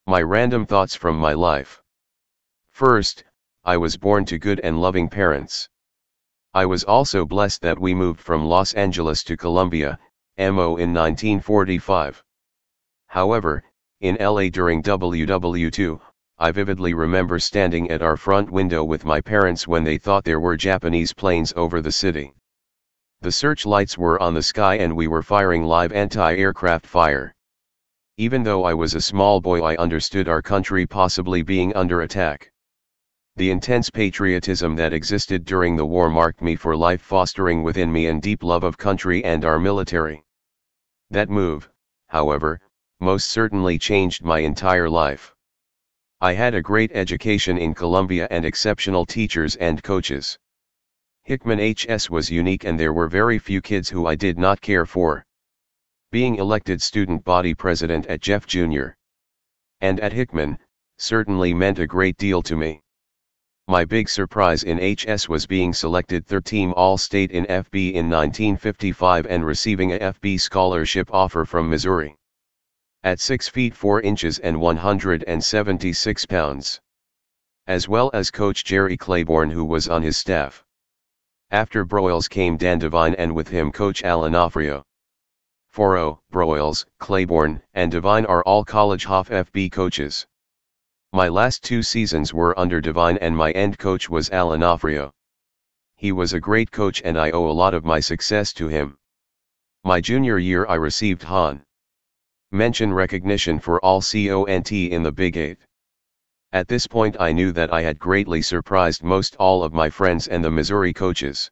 My random thoughts from my life. First, I was born to good and loving parents. I was also blessed that we moved from Los Angeles to Columbia, MO in 1945. However, in LA during WW2, I vividly remember standing at our front window with my parents when they thought there were Japanese planes over the city. The searchlights were on the sky and we were firing live anti-aircraft fire. Even though I was a small boy, I understood our country possibly being under attack. The intense patriotism that existed during the war marked me for life, fostering within me a deep love of country and our military. That move, however, most certainly changed my entire life. I had a great education in Columbia and exceptional teachers and coaches. Hickman HS was unique and there were very few kids who I did not care for. Being elected student body president at Jeff Jr. and at Hickman, certainly meant a great deal to me. My big surprise in HS was being selected third-team All-State in FB in 1955 and receiving a FB scholarship offer from Missouri. At 6 feet 4 inches and 176 pounds. As well as Coach Jerry Claiborne, who was on his staff. After Broyles came Dan Devine and with him Coach Al Onofrio. Broyles, Claiborne, and Devine are all college Hoff FB coaches. My last 2 seasons were under Devine and my end coach was Al Onofrio. He was a great coach and I owe a lot of my success to him. My junior year I received Hon. Mention recognition for all CONT in the Big 8. At this point I knew that I had greatly surprised most all of my friends and the Missouri coaches.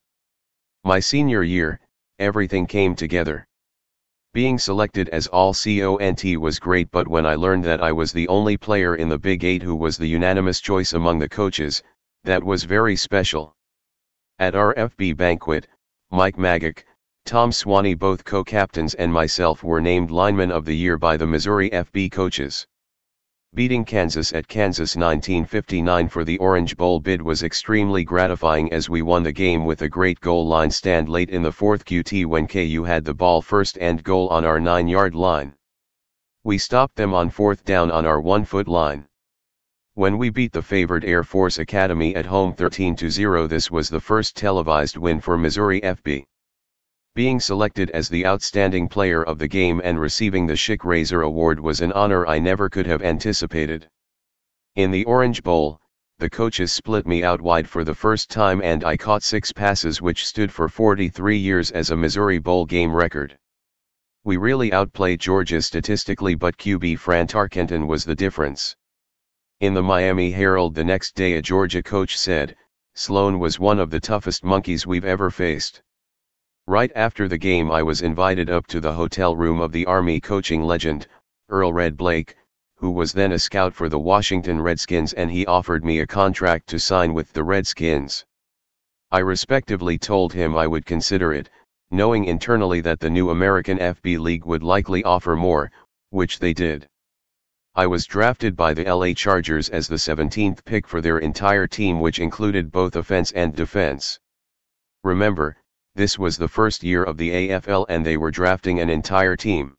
My senior year, everything came together. Being selected as all CONT was great, but when I learned that I was the only player in the Big 8 who was the unanimous choice among the coaches, that was very special. At our FB banquet, Mike Magic, Tom Swanee, both co-captains, and myself were named Lineman of the Year by the Missouri FB coaches. Beating Kansas at Kansas 1959 for the Orange Bowl bid was extremely gratifying as we won the game with a great goal line stand late in the 4th QT when KU had the ball first and goal on our 9-yard line. We stopped them on 4th down on our 1-foot line. When we beat the favored Air Force Academy at home 13-0, this was the first televised win for Missouri FB. Being selected as the outstanding player of the game and receiving the Schick Razor Award was an honor I never could have anticipated. In the Orange Bowl, the coaches split me out wide for the first time and I caught 6 passes, which stood for 43 years as a Missouri Bowl game record. We really outplayed Georgia statistically, but QB Fran Tarkenton was the difference. In the Miami Herald the next day, a Georgia coach said, "Sloan was one of the toughest monkeys we've ever faced." Right after the game I was invited up to the hotel room of the Army coaching legend, Earl Red Blake, who was then a scout for the Washington Redskins, and he offered me a contract to sign with the Redskins. I respectively told him I would consider it, knowing internally that the new American FB League would likely offer more, which they did. I was drafted by the LA Chargers as the 17th pick for their entire team, which included both offense and defense. Remember, this was the first year of the AFL and they were drafting an entire team.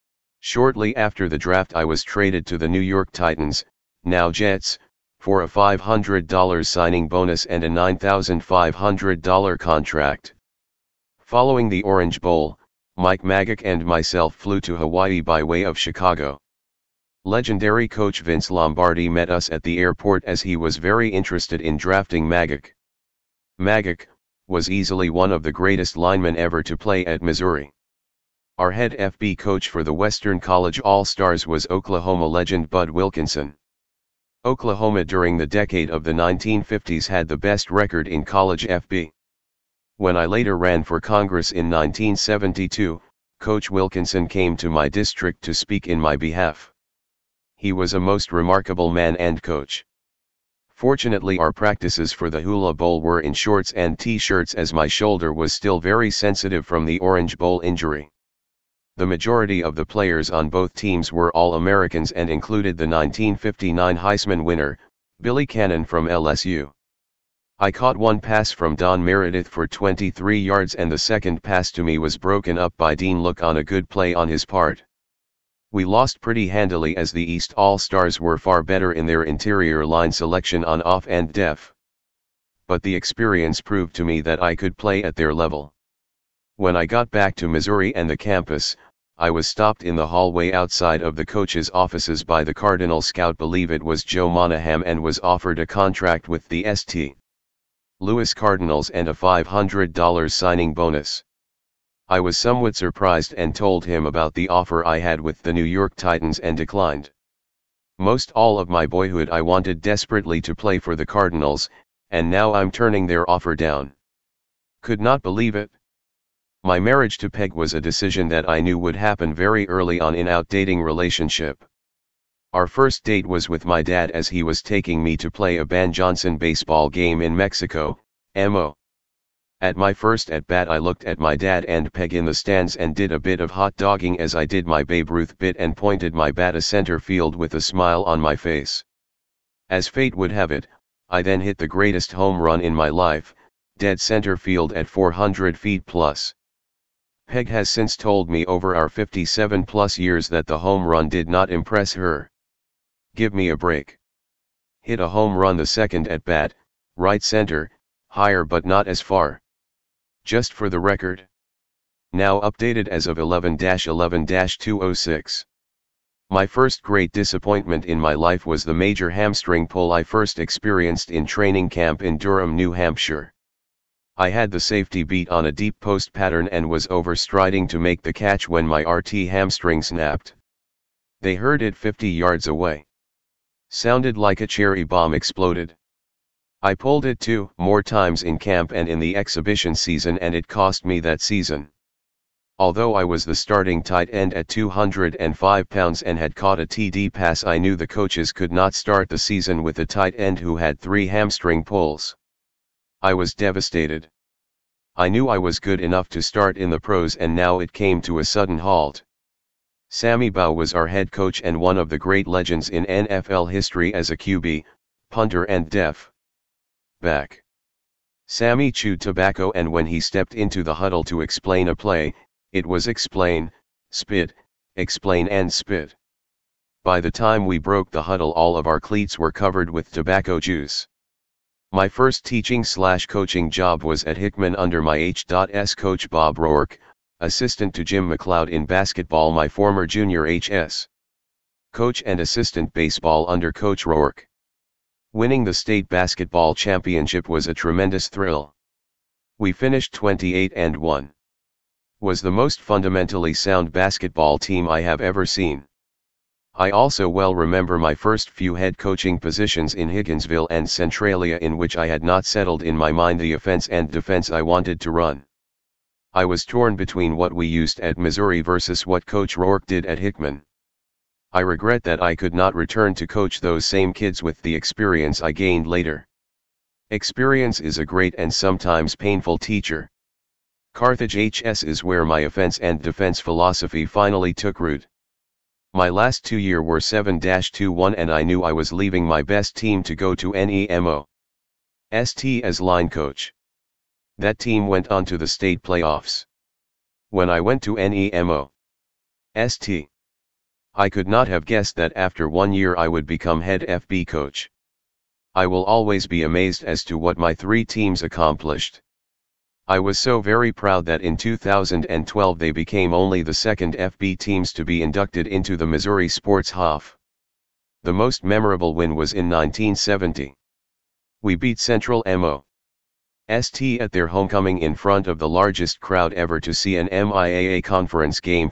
Shortly after the draft I was traded to the New York Titans, now Jets, for a $500 signing bonus and a $9,500 contract. Following the Orange Bowl, Mike Magic and myself flew to Hawaii by way of Chicago. Legendary coach Vince Lombardi met us at the airport as he was very interested in drafting Magic. Magic was easily one of the greatest linemen ever to play at Missouri. Our head FB coach for the Western College All-Stars was Oklahoma legend Bud Wilkinson. Oklahoma during the decade of the 1950s had the best record in college FB. When I later ran for Congress in 1972, Coach Wilkinson came to my district to speak in my behalf. He was a most remarkable man and coach. Fortunately, our practices for the Hula Bowl were in shorts and t-shirts as my shoulder was still very sensitive from the Orange Bowl injury. The majority of the players on both teams were All-Americans and included the 1959 Heisman winner, Billy Cannon from LSU. I caught one pass from Don Meredith for 23 yards and the second pass to me was broken up by Dean Look on a good play on his part. We lost pretty handily as the East All-Stars were far better in their interior line selection on off and def. But the experience proved to me that I could play at their level. When I got back to Missouri and the campus, I was stopped in the hallway outside of the coach's offices by the Cardinal scout, believe it was Joe Monahan, and was offered a contract with the St. Louis Cardinals and a $500 signing bonus. I was somewhat surprised and told him about the offer I had with the New York Titans and declined. Most all of my boyhood I wanted desperately to play for the Cardinals, and now I'm turning their offer down. Could not believe it. My marriage to Peg was a decision that I knew would happen very early on in our dating relationship. Our first date was with my dad as he was taking me to play a Ban Johnson baseball game in Mexico, Mo. At my first at-bat I looked at my dad and Peg in the stands and did a bit of hot dogging as I did my Babe Ruth bit and pointed my bat to center field with a smile on my face. As fate would have it, I then hit the greatest home run in my life, dead center field at 400 feet plus. Peg has since told me over our 57+ years that the home run did not impress her. Give me a break. Hit a home run the second at bat, right center, higher but not as far. Just for the record. Now updated as of 11-11-206. My first great disappointment in my life was the major hamstring pull I first experienced in training camp in Durham, New Hampshire. I had the safety beat on a deep post pattern and was overstriding to make the catch when my RT hamstring snapped. They heard it 50 yards away. Sounded like a cherry bomb exploded. I pulled it 2 more times in camp and in the exhibition season, and it cost me that season. Although I was the starting tight end at 205 pounds and had caught a TD pass, I knew the coaches could not start the season with a tight end who had 3 hamstring pulls. I was devastated. I knew I was good enough to start in the pros, and now it came to a sudden halt. Sammy Baugh was our head coach and one of the great legends in NFL history as a QB, punter and def back. Sammy chewed tobacco, and when he stepped into the huddle to explain a play, it was explain, spit, explain and spit. By the time we broke the huddle, all of our cleats were covered with tobacco juice. My first teaching/coaching job was at Hickman under my H.S. coach Bob Rourke, assistant to Jim McLeod in basketball, my former junior H.S. coach, and assistant baseball under Coach Rourke. Winning the state basketball championship was a tremendous thrill. We finished 28-1. Was the most fundamentally sound basketball team I have ever seen. I also well remember my first few head coaching positions in Higginsville and Centralia, in which I had not settled in my mind the offense and defense I wanted to run. I was torn between what we used at Missouri versus what Coach Rourke did at Hickman. I regret that I could not return to coach those same kids with the experience I gained later. Experience is a great and sometimes painful teacher. Carthage HS is where my offense and defense philosophy finally took root. My last 2 years were 7-2-1, and I knew I was leaving my best team to go to NEMO St as line coach. That team went on to the state playoffs. When I went to NEMO St, I could not have guessed that after 1 year I would become head FB coach. I will always be amazed as to what my 3 teams accomplished. I was so very proud that in 2012 they became only the second FB teams to be inducted into the Missouri Sports Hall. The most memorable win was in 1970. We beat Central MO St at their homecoming in front of the largest crowd ever to see an MIAA conference game,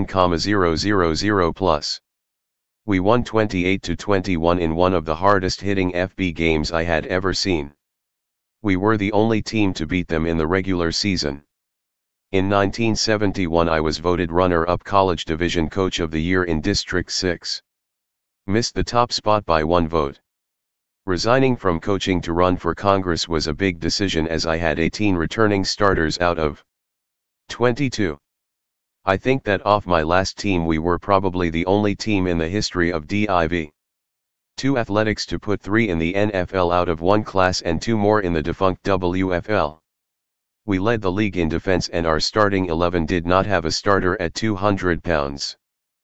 14,000 plus. We won 28-21 in one of the hardest hitting FB games I had ever seen. We were the only team to beat them in the regular season. In 1971 I was voted runner-up College Division Coach of the Year in District 6. Missed the top spot by 1 vote. Resigning from coaching to run for Congress was a big decision, as I had 18 returning starters out of 22. I think that off my last team we were probably the only team in the history of Div. 2 athletics to put 3 in the NFL out of 1 class and 2 more in the defunct WFL. We led the league in defense, and our starting 11 did not have a starter at 200 pounds.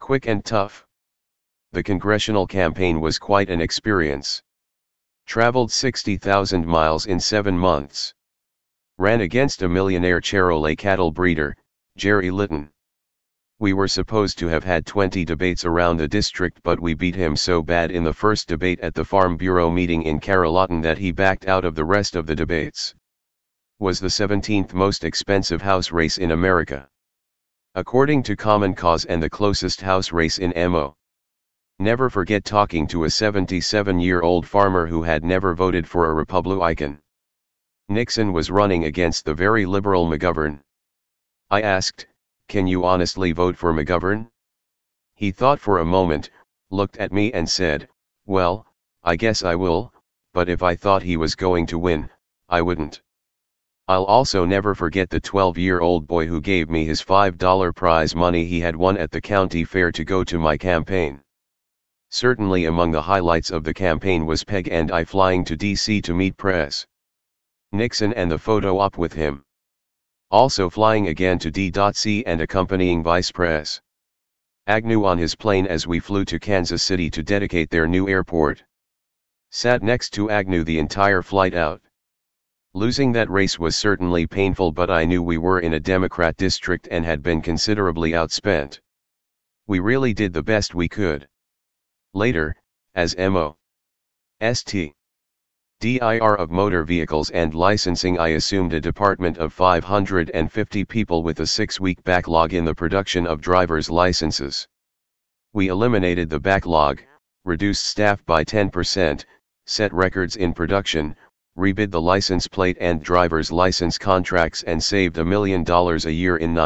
Quick and tough. The congressional campaign was quite an experience. Traveled 60,000 miles in 7 months. Ran against a millionaire Charolais cattle breeder, Jerry Litton. We were supposed to have had 20 debates around the district, but we beat him so bad in the first debate at the Farm Bureau meeting in Carrollton that he backed out of the rest of the debates. Was the 17th most expensive house race in America, according to Common Cause, and the closest house race in MO. Never forget talking to a 77-year-old farmer who had never voted for a Republican. Nixon was running against the very liberal McGovern. I asked, "Can you honestly vote for McGovern?" He thought for a moment, looked at me and said, "Well, I guess I will, but if I thought he was going to win, I wouldn't." I'll also never forget the 12-year-old boy who gave me his $5 prize money he had won at the county fair to go to my campaign. Certainly among the highlights of the campaign was Peg and I flying to D.C. to meet press. Nixon and the photo op with him. Also flying again to D.C. and accompanying Vice Pres. Agnew on his plane as we flew to Kansas City to dedicate their new airport. Sat next to Agnew the entire flight out. Losing that race was certainly painful, but I knew we were in a Democrat district and had been considerably outspent. We really did the best we could. Later, as MO. St. Dir of Motor Vehicles and Licensing, I assumed a department of 550 people with a 6-week backlog in the production of driver's licenses. We eliminated the backlog, reduced staff by 10%, set records in production, rebid the license plate and driver's license contracts, and saved $1 million a year in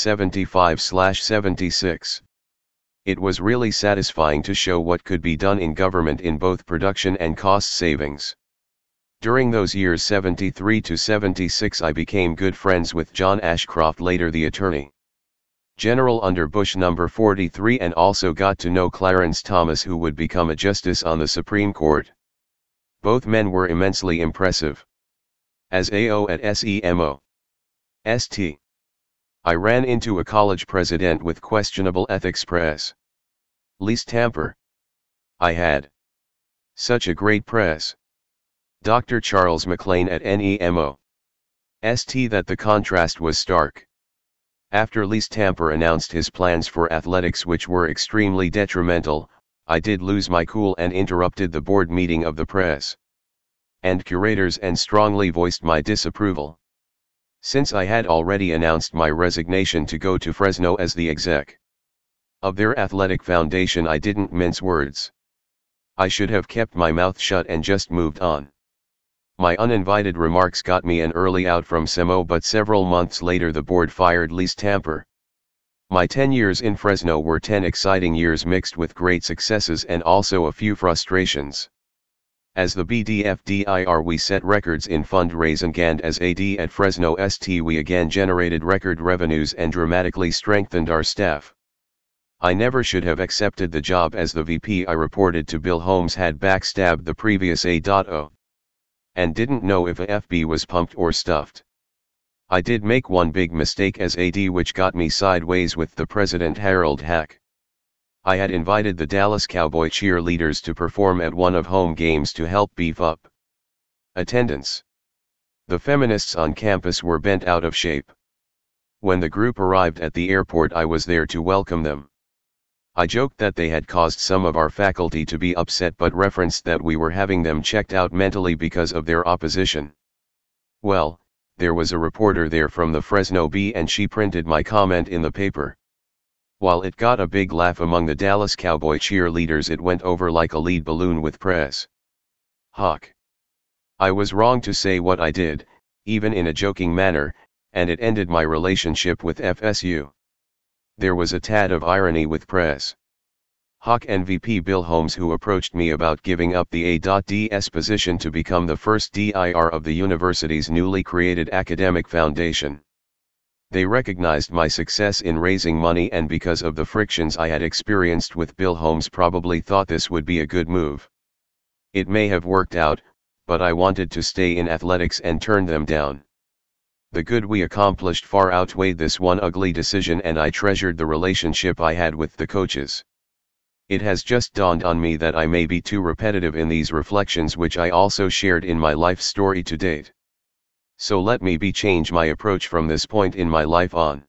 1975/76. It was really satisfying to show what could be done in government in both production and cost savings. During those years 73 to 76 I became good friends with John Ashcroft, later the Attorney General under Bush No. 43, and also got to know Clarence Thomas, who would become a justice on the Supreme Court. Both men were immensely impressive. As AO at SEMO. St. I ran into a college president with questionable ethics. Press. Lease tamper. I had such a great press. Dr. Charles McLean at NEMO. St. that the contrast was stark. After Lease Tamper announced his plans for athletics, which were extremely detrimental, I did lose my cool and interrupted the board meeting of the press and curators and strongly voiced my disapproval. Since I had already announced my resignation to go to Fresno as the exec of their athletic foundation, I didn't mince words. I should have kept my mouth shut and just moved on. My uninvited remarks got me an early out from SEMO, but several months later the board fired Lease Tamper. My 10 years in Fresno were 10 exciting years mixed with great successes and also a few frustrations. As the BDFDIR we set records in fundraising, and as AD at Fresno St we again generated record revenues and dramatically strengthened our staff. I never should have accepted the job as the VP. I reported to Bill Holmes had backstabbed the previous A.O. and didn't know if a FB was pumped or stuffed. I did make one big mistake as AD, which got me sideways with the president Harold Hack. I had invited the Dallas Cowboy cheerleaders to perform at one of home games to help beef up attendance. The feminists on campus were bent out of shape. When the group arrived at the airport, I was there to welcome them. I joked that they had caused some of our faculty to be upset, but referenced that we were having them checked out mentally because of their opposition. Well, there was a reporter there from the Fresno Bee, and she printed my comment in the paper. While it got a big laugh among the Dallas Cowboy cheerleaders, it went over like a lead balloon with press. Hawk. I was wrong to say what I did, even in a joking manner, and it ended my relationship with FSU. There was a tad of irony with press. Hawk and VP Bill Holmes, who approached me about giving up the A.DS position to become the first DIR of the university's newly created academic foundation. They recognized my success in raising money, and because of the frictions I had experienced with Bill Holmes, probably thought this would be a good move. It may have worked out, but I wanted to stay in athletics and turned them down. The good we accomplished far outweighed this one ugly decision, and I treasured the relationship I had with the coaches. It has just dawned on me that I may be too repetitive in these reflections, which I also shared in my life story to date. So let me change my approach from this point in my life on.